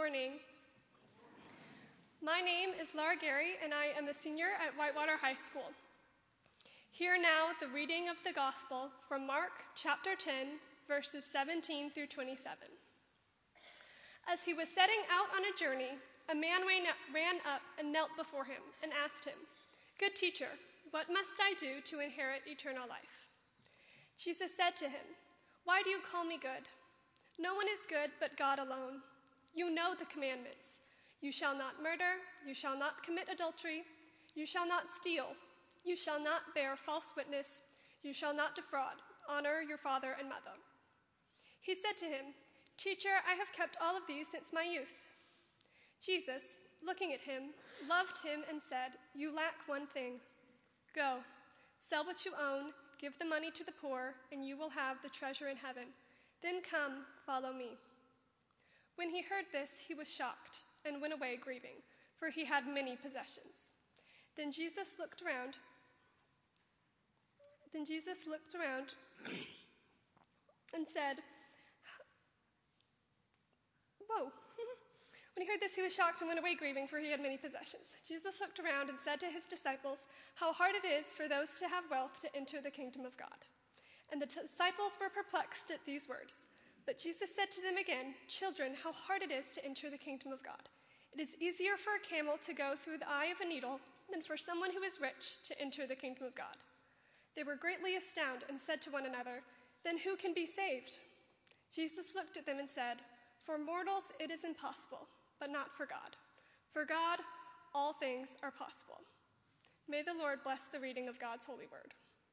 morning. My name is Laura Gary, and I am a senior at Whitewater High School. Hear now the reading of the Gospel from Mark chapter 10, verses 17 through 27. As he was setting out on a journey, a man ran up and knelt before him and asked him, "Good teacher, what must I do to inherit eternal life?" Jesus said to him, "Why do you call me good? No one is good but God alone. You know the commandments. You shall not murder, you shall not commit adultery, you shall not steal, you shall not bear false witness, you shall not defraud, honor your father and mother." He said to him, "Teacher, I have kept all of these since my youth." Jesus, looking at him, loved him and said, "You lack one thing. Go, sell what you own, give the money to the poor, and you will have the treasure in heaven. Then come, follow me." When he heard this, he was shocked and went away grieving, for he had many possessions. Then Jesus looked around and said, Whoa. When he heard this, he was shocked and went away grieving, for he had many possessions. Jesus looked around and said to his disciples, "How hard it is for those to have wealth to enter the kingdom of God." And the disciples were perplexed at these words. But Jesus said to them again, "Children, how hard it is to enter the kingdom of God. It is easier for a camel to go through the eye of a needle than for someone who is rich to enter the kingdom of God." They were greatly astounded and said to one another, "Then who can be saved?" Jesus looked at them and said, "For mortals it is impossible, but not for God. For God, all things are possible." May the Lord bless the reading of God's holy word.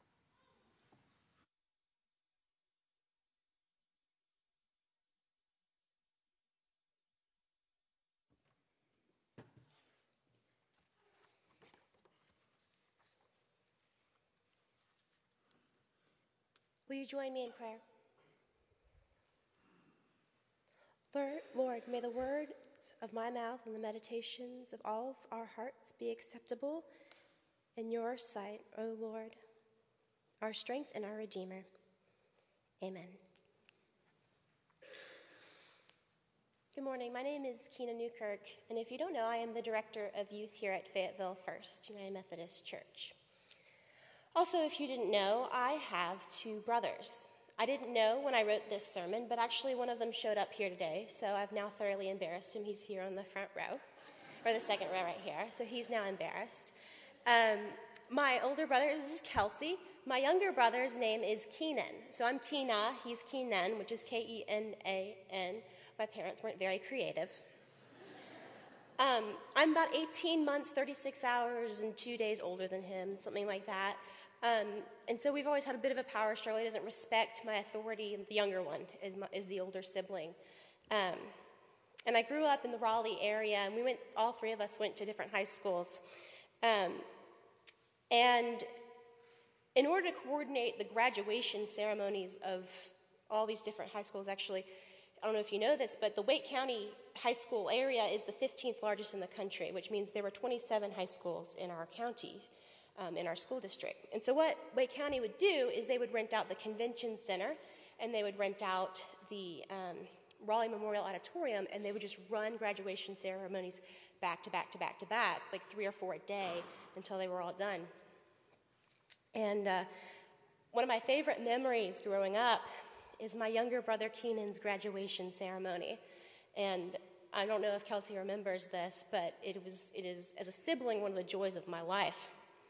Will you join me in prayer? Lord, may the words of my mouth and the meditations of all of our hearts be acceptable in your sight, O Lord, our strength and our Redeemer. Amen. Good morning. My name is Keena Newkirk, and if you don't know, I am the director of youth here at Fayetteville First United Methodist Church. Also, if you didn't know, I have two brothers. I didn't know when I wrote this sermon, but actually one of them showed up here today, so I've now thoroughly embarrassed him. He's here on the front row, or the second row right here, so he's now embarrassed. My older brother is Kelsey. My younger brother's name is Keenan. So I'm Keena, he's Keenan, which is Kenan. My parents weren't very creative. I'm about 18 months, 36 hours, and 2 days older than him, something like that. And so we've always had a bit of a power struggle. He doesn't respect my authority, and the younger one is the older sibling. And I grew up in the Raleigh area, and all three of us went to different high schools. And in order to coordinate the graduation ceremonies of all these different high schools, actually, I don't know if you know this, but the Wake County high school area is the 15th largest in the country, which means there were 27 high schools in our county, in our school district. And so what Wake County would do is they would rent out the convention center, and they would rent out the Raleigh Memorial Auditorium, and they would just run graduation ceremonies back to back to back to back, like 3 or 4 a day, until they were all done. And one of my favorite memories growing up is my younger brother Keenan's graduation ceremony. And I don't know if Kelsey remembers this, but it is, as a sibling, one of the joys of my life.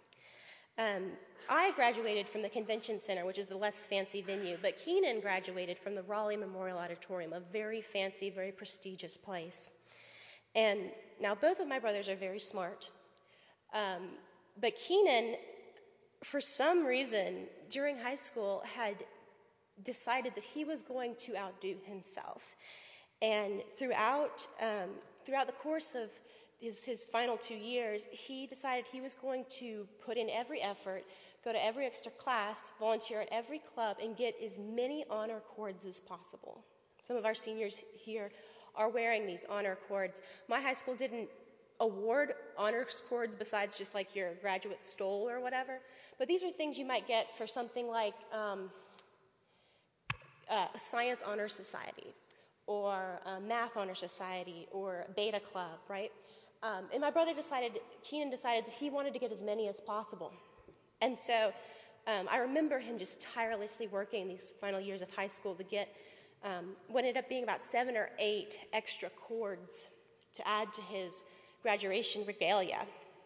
I graduated from the Convention Center, which is the less fancy venue, but Keenan graduated from the Raleigh Memorial Auditorium, a very fancy, very prestigious place. And now both of my brothers are very smart, but Keenan, for some reason, during high school, had decided that he was going to outdo himself. And throughout the course of his final 2 years, he decided he was going to put in every effort, go to every extra class, volunteer at every club, and get as many honor cords as possible. Some of our seniors here are wearing these honor cords. My high school didn't award honor cords besides just like your graduate stole or whatever, but these are things you might get for something like a Science Honor Society, or Math Honor Society or Beta Club, right? And my brother Keenan decided that he wanted to get as many as possible. And so I remember him just tirelessly working these final years of high school to get what ended up being about 7 or 8 extra cords to add to his graduation regalia.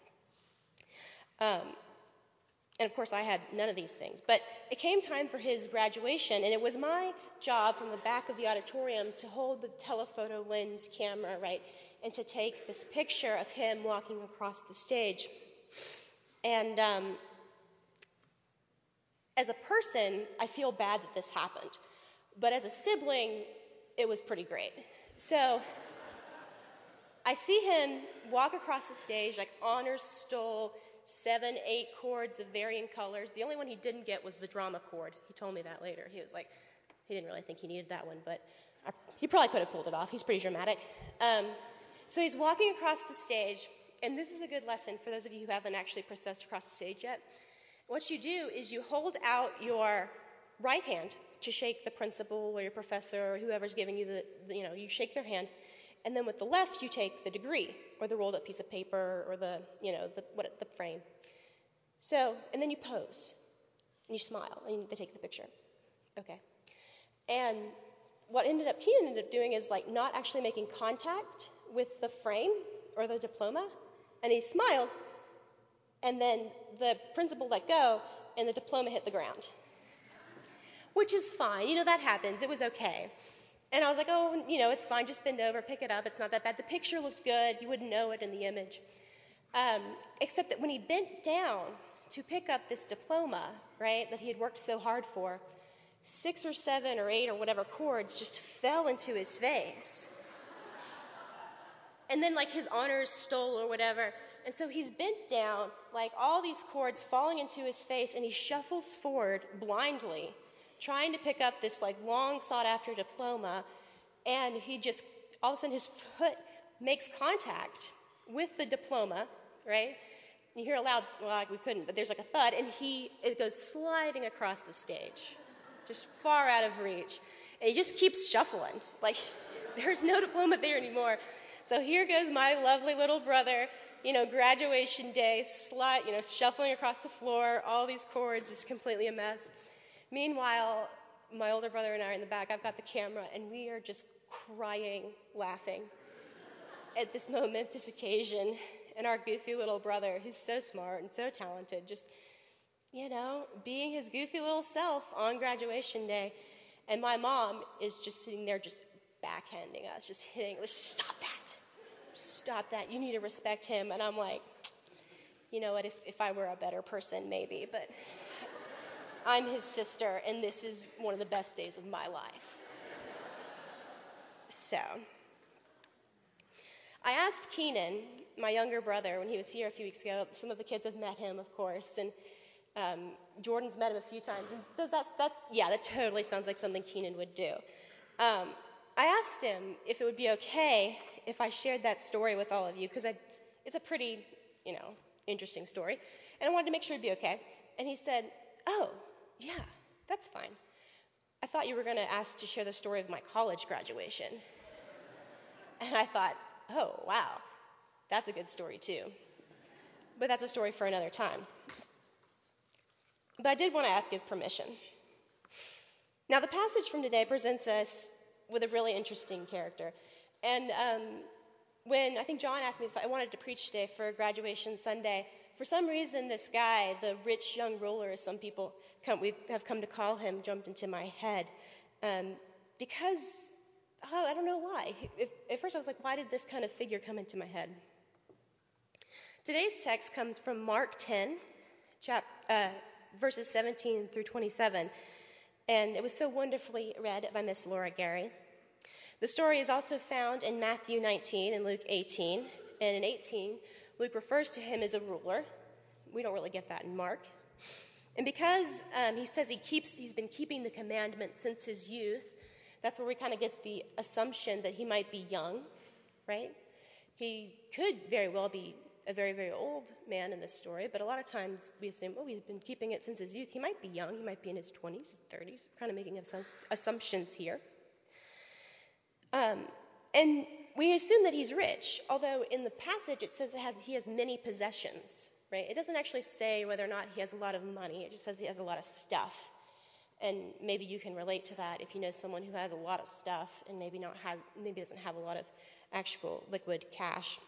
And of course, I had none of these things. But it came time for his graduation, and it was my job from the back of the auditorium to hold the telephoto lens camera, right, and to take this picture of him walking across the stage. And as a person, I feel bad that this happened. But as a sibling, it was pretty great. So I see him walk across the stage, like honors stole 7, 8 chords of varying colors. The only one he didn't get was the drama chord. He told me that later. He was like, he didn't really think he needed that one, but he probably could have pulled it off. He's pretty dramatic. So he's walking across the stage, and this is a good lesson for those of you who haven't actually processed across the stage yet. What you do is you hold out your right hand to shake the principal or your professor or whoever's giving you you shake their hand. And then with the left, you take the degree or the rolled up piece of paper or the frame. So, and then you pose and you smile and they take the picture. Okay. And what Keenan ended up doing is like not actually making contact with the frame or the diploma. And he smiled, and then the principal let go and the diploma hit the ground. Which is fine. That happens. It was okay. And I was like, oh, it's fine. Just bend over, pick it up. It's not that bad. The picture looked good. You wouldn't know it in the image. Except that when he bent down to pick up this diploma, right, that he had worked so hard for, 6 or 7 or 8 or whatever chords just fell into his face. And then, like, his honors stole or whatever. And so he's bent down, like, all these chords falling into his face, and he shuffles forward blindly, trying to pick up this, like, long sought-after diploma, and he just, all of a sudden, his foot makes contact with the diploma, right? You hear a loud, well, we couldn't, but there's like a thud, and it goes sliding across the stage, just far out of reach. And he just keeps shuffling, like, there's no diploma there anymore. So here goes my lovely little brother, graduation day, shuffling across the floor, all these chords, just completely a mess. Meanwhile, my older brother and I are in the back. I've got the camera, and we are just crying, laughing at this momentous occasion. And our goofy little brother, who's so smart and so talented, just, being his goofy little self on graduation day. And my mom is just sitting there just backhanding us, just hitting, stop that, you need to respect him. And I'm like, you know what, if I were a better person, maybe, but I'm his sister, and this is one of the best days of my life. So, I asked Keenan, my younger brother, when he was here a few weeks ago. Some of the kids have met him, of course, and Jordan's met him a few times. And that totally sounds like something Keenan would do. I asked him if it would be okay if I shared that story with all of you, because it's a pretty, interesting story, and I wanted to make sure it'd be okay. And he said, oh, yeah, that's fine. I thought you were going to ask to share the story of my college graduation. And I thought, oh, wow, that's a good story too. But that's a story for another time. But I did want to ask his permission. Now, the passage from today presents us with a really interesting character. And when I think John asked me if I wanted to preach today for graduation Sunday, for some reason this guy, the rich young ruler, as some people have come to call him, jumped into my head. Because, I don't know why. At first I was like, why did this kind of figure come into my head? Today's text comes from Mark 10, verses 17 through 27. And it was so wonderfully read by Miss Laura Gary. The story is also found in Matthew 19 and Luke 18. And in 18, Luke refers to him as a ruler. We don't really get that in Mark. And because he says he's been keeping the commandments since his youth, that's where we kind of get the assumption that he might be young, right? He could very well be a very, very old man in this story, but a lot of times we assume, he's been keeping it since his youth. He might be young. He might be in his 20s, 30s, kind of making assumptions here. And we assume that he's rich, although in the passage it says he has many possessions, right? It doesn't actually say whether or not he has a lot of money. It just says he has a lot of stuff. And maybe you can relate to that if you know someone who has a lot of stuff and maybe doesn't have a lot of actual liquid cash.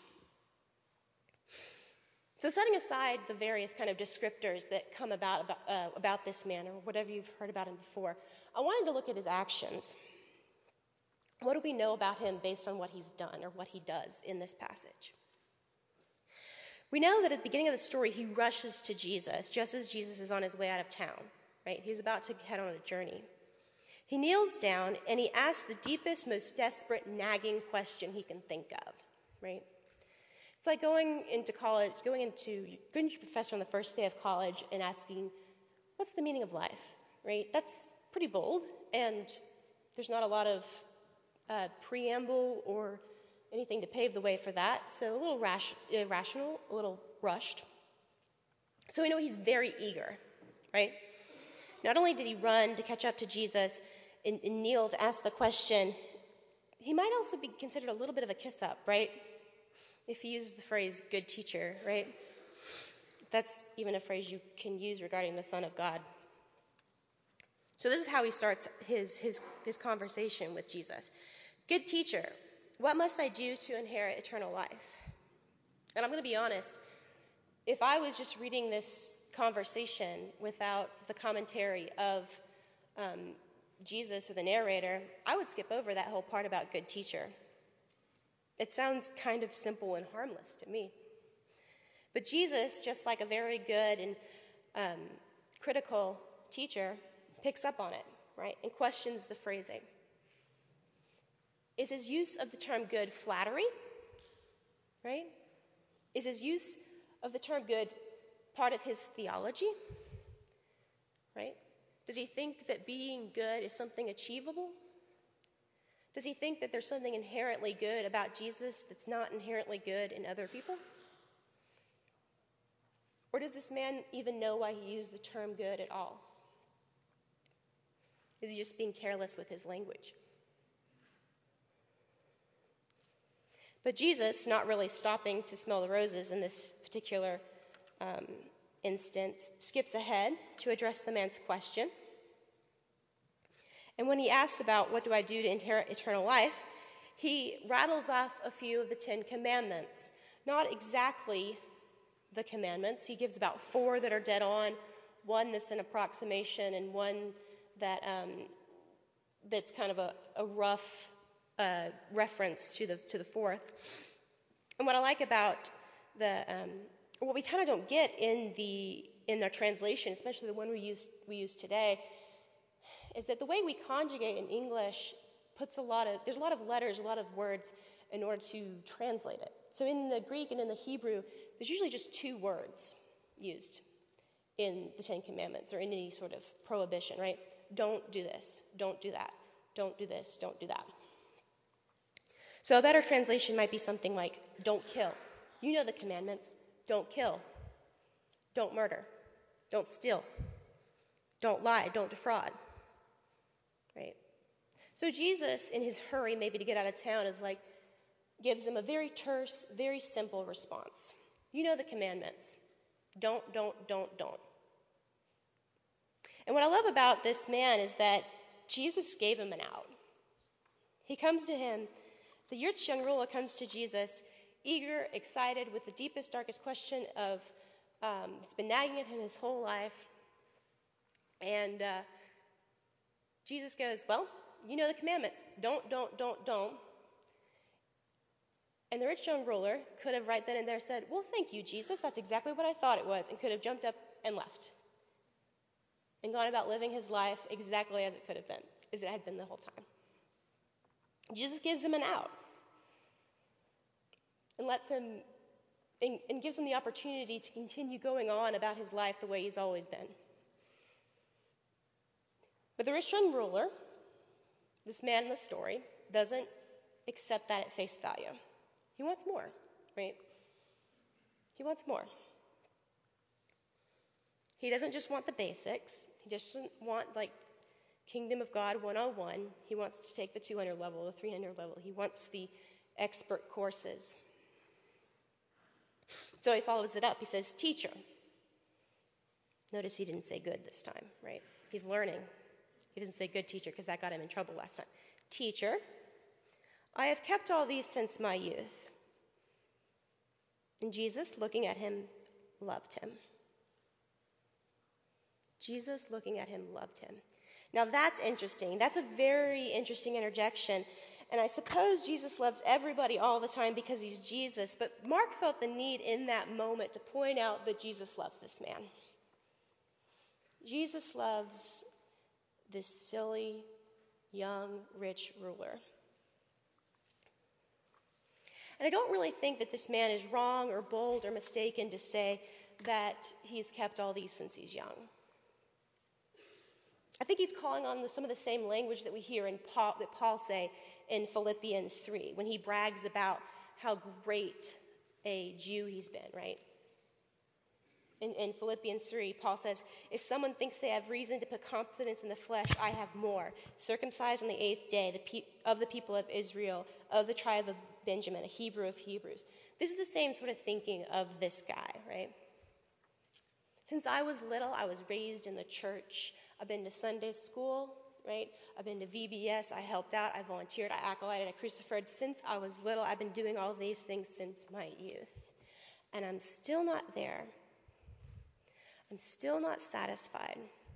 So setting aside the various kind of descriptors that come about this man, or whatever you've heard about him before, I wanted to look at his actions. What do we know about him based on what he's done or what he does in this passage? We know that at the beginning of the story, he rushes to Jesus just as Jesus is on his way out of town, right? He's about to head on a journey. He kneels down and he asks the deepest, most desperate, nagging question he can think of, right? It's like going into your professor on the first day of college and asking, what's the meaning of life, right? That's pretty bold, and there's not a lot of preamble or anything to pave the way for that, so a little irrational, a little rushed. So we know he's very eager, right? Not only did he run to catch up to Jesus and kneel to ask the question, he might also be considered a little bit of a kiss-up, right? If you use the phrase good teacher, right? That's even a phrase you can use regarding the Son of God. So this is how he starts his conversation with Jesus. Good teacher, what must I do to inherit eternal life? And I'm going to be honest, if I was just reading this conversation without the commentary of Jesus or the narrator, I would skip over that whole part about good teacher. It sounds kind of simple and harmless to me. But Jesus, just like a very good and critical teacher, picks up on it, right, and questions the phrasing. Is his use of the term good flattery, right? Is his use of the term good part of his theology, right? Does he think that being good is something achievable? Does he think that there's something inherently good about Jesus that's not inherently good in other people? Or does this man even know why he used the term good at all? Is he just being careless with his language? But Jesus, not really stopping to smell the roses in this particular instance, skips ahead to address the man's question. And when he asks about what do I do to inherit eternal life, he rattles off a few of the 10 Commandments. Not exactly the commandments. He gives about 4 that are dead on, 1 that's an approximation, and 1 that that's kind of a rough reference to the 4th. And what I like about what we kind of don't get in the translation, especially the one we use today, is that the way we conjugate in English there's a lot of letters, a lot of words in order to translate it. So in the Greek and in the Hebrew, there's usually just 2 words used in the 10 Commandments or in any sort of prohibition, right? Don't do this, don't do that, don't do this, don't do that. So a better translation might be something like, don't kill. You know the commandments. Don't kill. Don't murder. Don't steal. Don't lie. Don't defraud. Right? So Jesus, in his hurry maybe to get out of town, gives them a very terse, very simple response. You know the commandments. Don't. And what I love about this man is that Jesus gave him an out. He comes to him. The rich young ruler comes to Jesus, eager, excited, with the deepest, darkest question that's been nagging at him his whole life. And Jesus goes, well, you know the commandments. Don't. And the rich young ruler could have right then and there said, well, thank you, Jesus. That's exactly what I thought it was, and could have jumped up and left and gone about living his life exactly as it could have been, as it had been the whole time. Jesus gives him an out and gives him the opportunity to continue going on about his life the way he's always been. But the rich young ruler, this man in the story, doesn't accept that at face value. He wants more, right? He wants more. He doesn't just want the basics. He doesn't want, Kingdom of God 101. He wants to take the 200 level, the 300 level. He wants the expert courses. So he follows it up. He says, teacher. Notice he didn't say good this time, right? He's learning. He doesn't say good teacher because that got him in trouble last time. Teacher, I have kept all these since my youth. And Jesus, looking at him, loved him. Jesus, looking at him, loved him. Now that's interesting. That's a very interesting interjection. And I suppose Jesus loves everybody all the time because he's Jesus. But Mark felt the need in that moment to point out that Jesus loves this man. Jesus loves this silly, young, rich ruler. And I don't really think that this man is wrong or bold or mistaken to say that he's kept all these since he's young. I think he's calling on some of the same language that we hear that Paul say in Philippians 3 when he brags about how great a Jew he's been, right? In Philippians 3, Paul says, if someone thinks they have reason to put confidence in the flesh, I have more. Circumcised on the 8th day of the people of Israel, of the tribe of Benjamin, a Hebrew of Hebrews. This is the same sort of thinking of this guy, right? Since I was little, I was raised in the church. I've been to Sunday school, right? I've been to VBS. I helped out. I volunteered. I acolyted. I crucified. Since I was little, I've been doing all these things since my youth. And I'm still not there. I'm still not satisfied.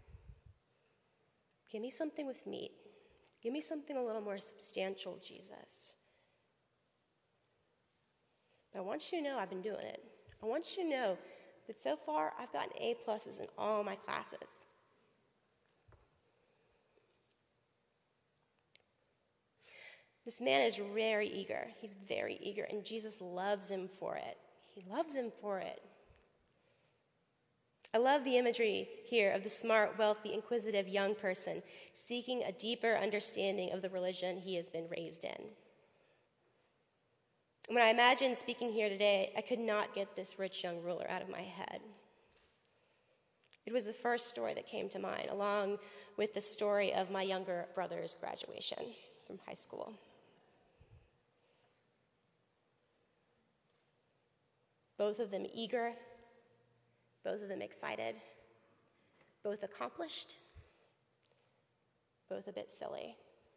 Give me something with meat. Give me something a little more substantial, Jesus. But I want you to know I've been doing it. I want you to know that so far I've gotten A+ in all my classes. This man is very eager. He's very eager, and Jesus loves him for it. He loves him for it. I love the imagery here of the smart, wealthy, inquisitive young person seeking a deeper understanding of the religion he has been raised in. When I imagine speaking here today, I could not get this rich young ruler out of my head. It was the first story that came to mind, along with the story of my younger brother's graduation from high school. Both of them eager, both of them excited, both accomplished, both a bit silly.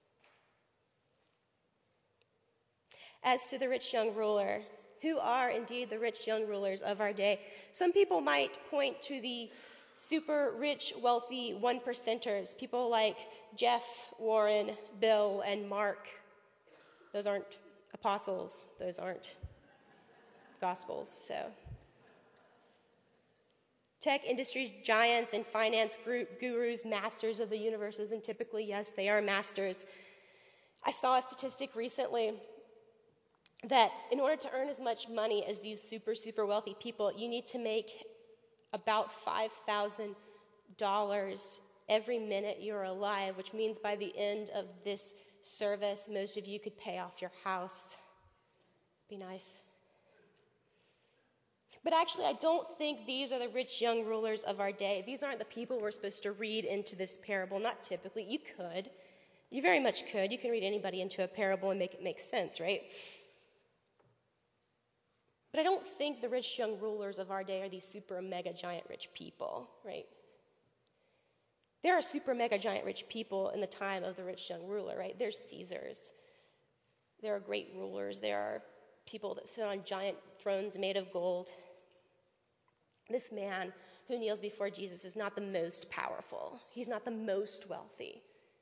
As to the rich young ruler, who are indeed the rich young rulers of our day, some people might point to the super rich, wealthy one-percenters, people like Jeff, Warren, Bill, and Mark. Those aren't apostles. Those aren't gospels, so. Tech industry giants and finance gurus, masters of the universes, and typically, yes, they are masters. I saw a statistic recently that in order to earn as much money as these super, super wealthy people, you need to make about $5,000 every minute you're alive, which means by the end of this service, most of you could pay off your house. Be nice. But actually, I don't think these are the rich young rulers of our day. These aren't the people we're supposed to read into this parable. Not typically. You could. You very much could. You can read anybody into a parable and make it make sense, right? But I don't think the rich young rulers of our day are these super mega giant rich people, right? There are super mega giant rich people in the time of the rich young ruler, right? There's Caesars. There are great rulers. There are people that sit on giant thrones made of gold. This man who kneels before Jesus is not the most powerful. He's not the most wealthy.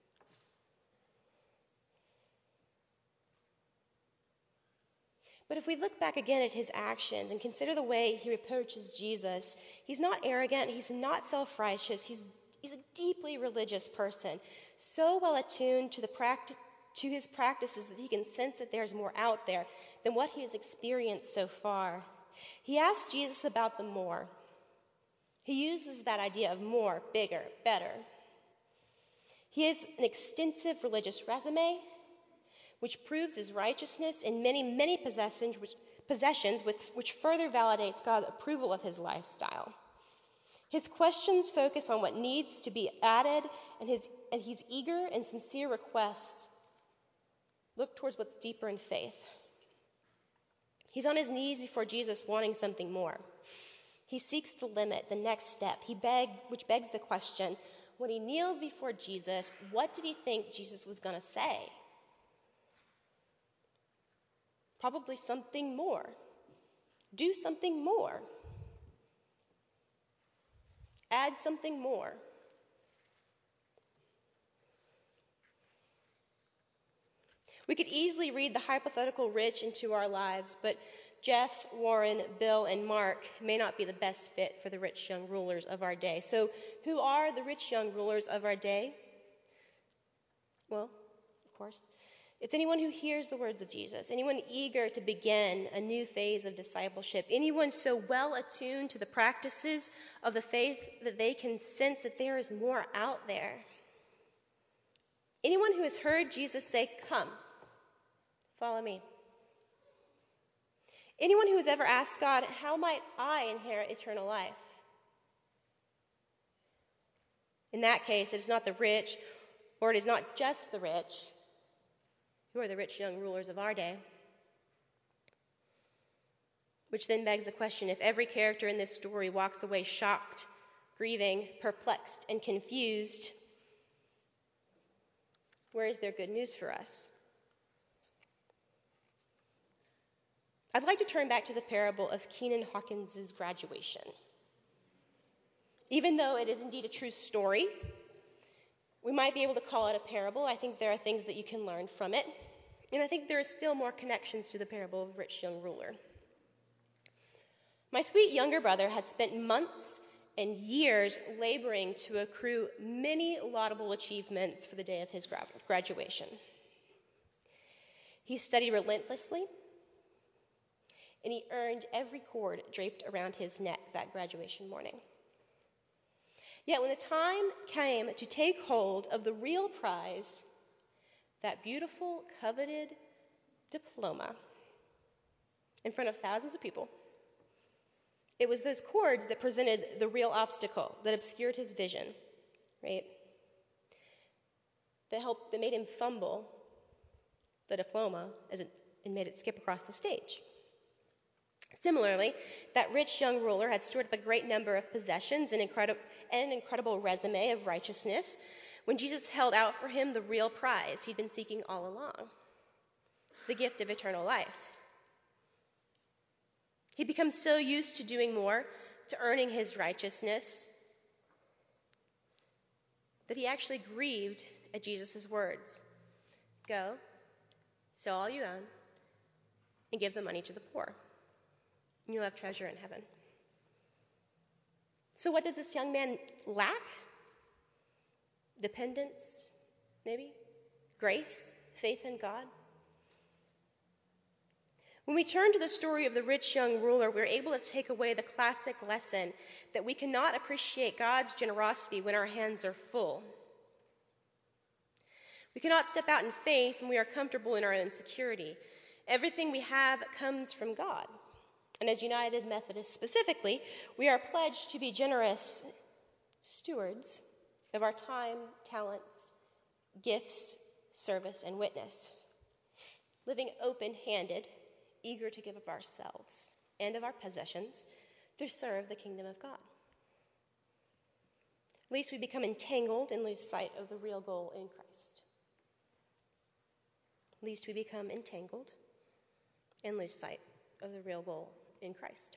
But if we look back again at his actions and consider the way he approaches Jesus, he's not arrogant, he's not self-righteous, he's a deeply religious person, so well attuned to his practices that he can sense that there's more out there than what he has experienced so far. He asks Jesus about the more. He uses that idea of more, bigger, better. He has an extensive religious resume, which proves his righteousness in many, many possessions, which further validates God's approval of his lifestyle. His questions focus on what needs to be added and his eager and sincere requests look towards what's deeper in faith. He's on his knees before Jesus wanting something more. He seeks the limit, the next step. Which begs the question, when he kneels before Jesus, what did he think Jesus was going to say? Probably something more. Do something more. Add something more. We could easily read the hypothetical rich into our lives, but Jeff, Warren, Bill, and Mark may not be the best fit for the rich young rulers of our day. So who are the rich young rulers of our day? Well, of course, it's anyone who hears the words of Jesus, anyone eager to begin a new phase of discipleship, anyone so well attuned to the practices of the faith that they can sense that there is more out there. Anyone who has heard Jesus say, "Come, follow me." Anyone who has ever asked God, "How might I inherit eternal life?" In that case, it is not the rich, or it is not just the rich, who are the rich young rulers of our day. Which then begs the question, if every character in this story walks away shocked, grieving, perplexed, and confused, where is there good news for us? I'd like to turn back to the parable of Keenan Hawkins' graduation. Even though it is indeed a true story, we might be able to call it a parable. I think there are things that you can learn from it. And I think there are still more connections to the parable of the rich young ruler. My sweet younger brother had spent months and years laboring to accrue many laudable achievements for the day of his graduation. He studied relentlessly, and he earned every cord draped around his neck that graduation morning. Yet when the time came to take hold of the real prize, that beautiful, coveted diploma, in front of thousands of people, it was those cords that presented the real obstacle, that obscured his vision, right? That made him fumble the diploma and made it skip across the stage. Similarly, that rich young ruler had stored up a great number of possessions and an incredible resume of righteousness when Jesus held out for him the real prize he'd been seeking all along, the gift of eternal life. He becomes so used to doing more, to earning his righteousness, that he actually grieved at Jesus' words. Go, sell all you own, and give the money to the poor, and you'll have treasure in heaven. So what does this young man lack? Dependence, maybe? Grace? Faith in God? When we turn to the story of the rich young ruler, we're able to take away the classic lesson that we cannot appreciate God's generosity when our hands are full. We cannot step out in faith when we are comfortable in our own security. Everything we have comes from God. And as United Methodists specifically, we are pledged to be generous stewards of our time, talents, gifts, service, and witness, living open-handed, eager to give of ourselves and of our possessions to serve the kingdom of God. Least we become entangled and lose sight of the real goal in Christ. Least we become entangled and lose sight of the real goal in Christ.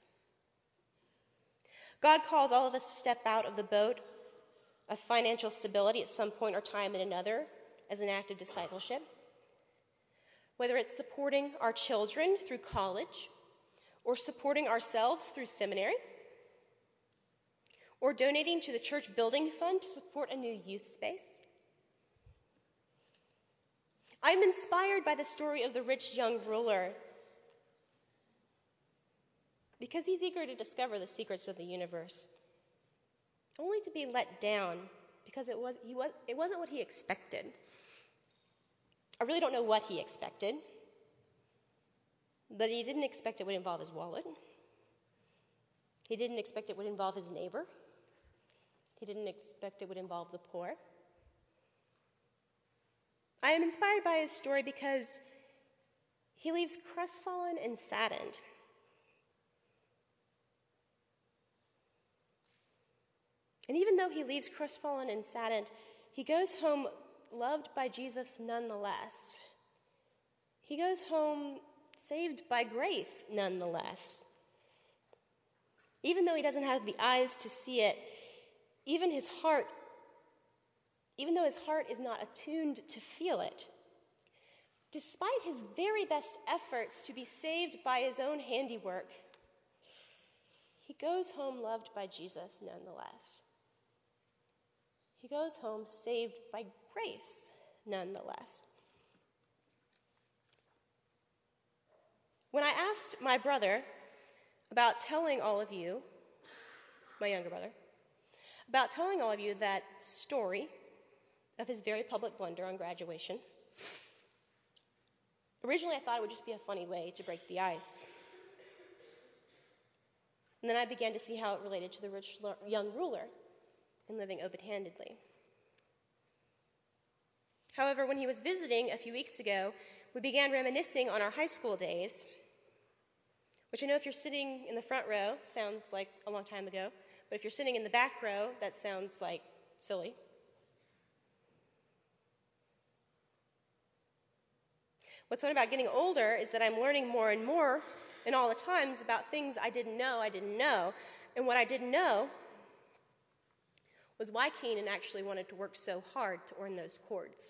God calls all of us to step out of the boat of financial stability at some point or time in another as an act of discipleship. Whether it's supporting our children through college, or supporting ourselves through seminary, or donating to the church building fund to support a new youth space. I'm inspired by the story of the rich young ruler because he's eager to discover the secrets of the universe, only to be let down because it wasn't what he expected. I really don't know what he expected, but he didn't expect it would involve his wallet. He didn't expect it would involve his neighbor. He didn't expect it would involve the poor. I am inspired by his story because he leaves crestfallen and saddened. And even though he leaves crestfallen and saddened, he goes home loved by Jesus nonetheless. He goes home saved by grace nonetheless. Even though he doesn't have the eyes to see it, even though his heart is not attuned to feel it, despite his very best efforts to be saved by his own handiwork, he goes home loved by Jesus nonetheless. He goes home saved by grace nonetheless. When I asked my brother about telling all of you, my younger brother, about telling all of you that story of his very public blunder on graduation, originally I thought it would just be a funny way to break the ice. And then I began to see how it related to the rich young ruler and living open-handedly. However, when he was visiting a few weeks ago, we began reminiscing on our high school days, which I know if you're sitting in the front row sounds like a long time ago, but if you're sitting in the back row, that sounds like silly. What's fun about getting older is that I'm learning more and more and all the times about things I didn't know. And what I didn't know was why Keenan actually wanted to work so hard to earn those chords.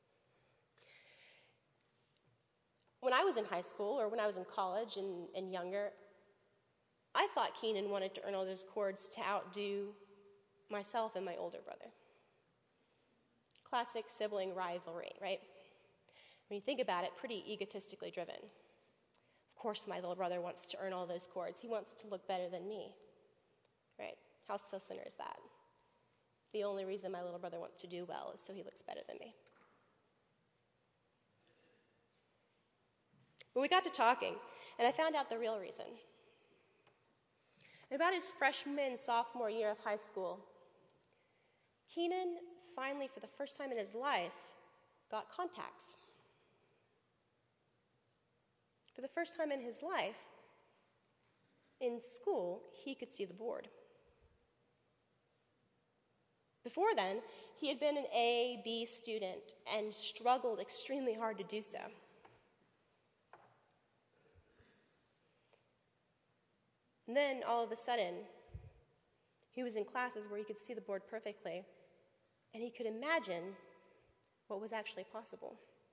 When I was in high school or when I was in college and younger, I thought Keenan wanted to earn all those chords to outdo myself and my older brother. Classic sibling rivalry, right? When you think about it, pretty egotistically driven. Of course my little brother wants to earn all those chords. He wants to look better than me, right? How so-sinner is that? The only reason my little brother wants to do well is so he looks better than me. But we got to talking, and I found out the real reason. In about his sophomore year of high school, Keenan finally, for the first time in his life, got contacts. For the first time in his life, in school, he could see the board. Before then, he had been an A, B student and struggled extremely hard to do so. And then, all of a sudden, he was in classes where he could see the board perfectly, and he could imagine what was actually possible.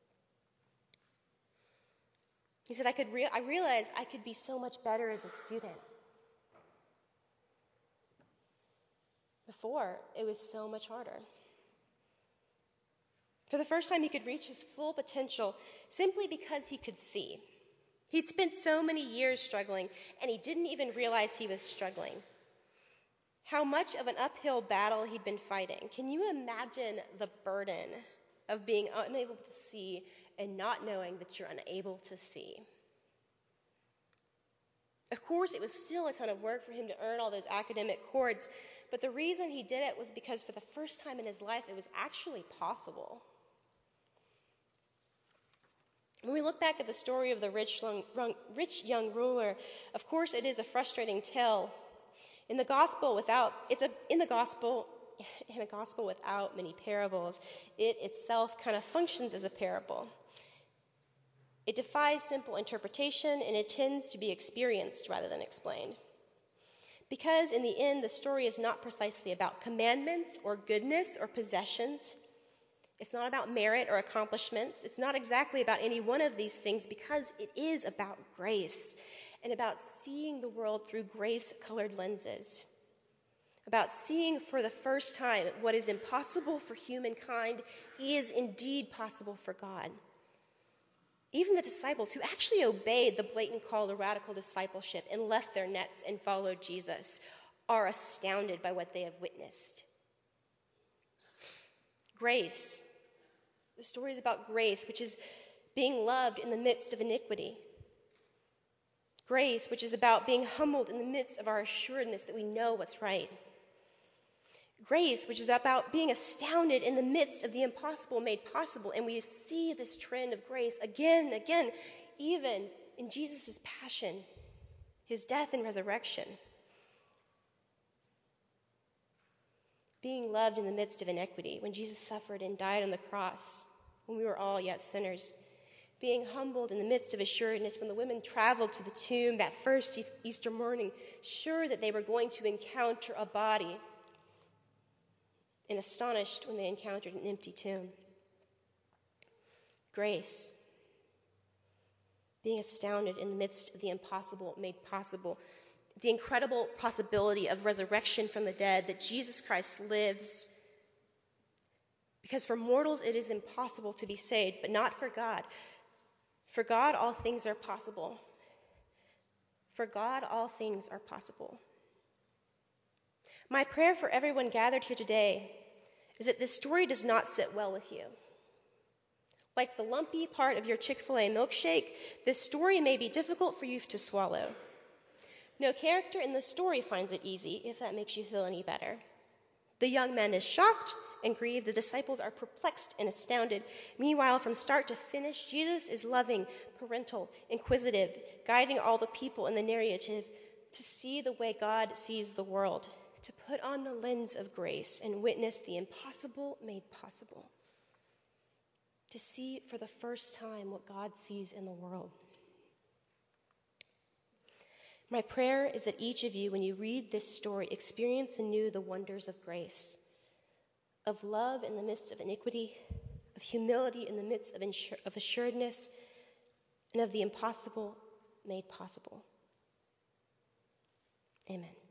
He said, I realized I could be so much better as a student. Before, it was so much harder. For the first time, he could reach his full potential simply because he could see. He'd spent so many years struggling, and he didn't even realize he was struggling. How much of an uphill battle he'd been fighting. Can you imagine the burden of being unable to see and not knowing that you're unable to see? Of course, it was still a ton of work for him to earn all those academic chords, but the reason he did it was because for the first time in his life, it was actually possible. When we look back at the story of the rich young ruler, of course it is a frustrating tale. In a gospel without many parables, it itself kind of functions as a parable. It defies simple interpretation, and it tends to be experienced rather than explained. Because in the end, the story is not precisely about commandments or goodness or possessions. It's not about merit or accomplishments. It's not exactly about any one of these things, because it is about grace and about seeing the world through grace-colored lenses. About seeing for the first time what is impossible for humankind is indeed possible for God. Even the disciples who actually obeyed the blatant call to radical discipleship and left their nets and followed Jesus are astounded by what they have witnessed. Grace. The story is about grace, which is being loved in the midst of iniquity. Grace, which is about being humbled in the midst of our assuredness that we know what's right. Grace, which is about being astounded in the midst of the impossible made possible. And we see this trend of grace again and again, even in Jesus' passion, his death and resurrection. Being loved in the midst of inequity, when Jesus suffered and died on the cross, when we were all yet sinners. Being humbled in the midst of assuredness, when the women traveled to the tomb that first Easter morning, sure that they were going to encounter a body, and astonished when they encountered an empty tomb. Grace, being astounded in the midst of the impossible made possible, the incredible possibility of resurrection from the dead, that Jesus Christ lives. Because for mortals it is impossible to be saved, but not for God. For God all things are possible. For God all things are possible. My prayer for everyone gathered here today is that this story does not sit well with you. Like the lumpy part of your Chick-fil-A milkshake, this story may be difficult for you to swallow. No character in the story finds it easy, if that makes you feel any better. The young man is shocked and grieved. The disciples are perplexed and astounded. Meanwhile, from start to finish, Jesus is loving, parental, inquisitive, guiding all the people in the narrative to see the way God sees the world, to put on the lens of grace and witness the impossible made possible, to see for the first time what God sees in the world. My prayer is that each of you, when you read this story, experience anew the wonders of grace, of love in the midst of iniquity, of humility in the midst of assuredness, and of the impossible made possible. Amen.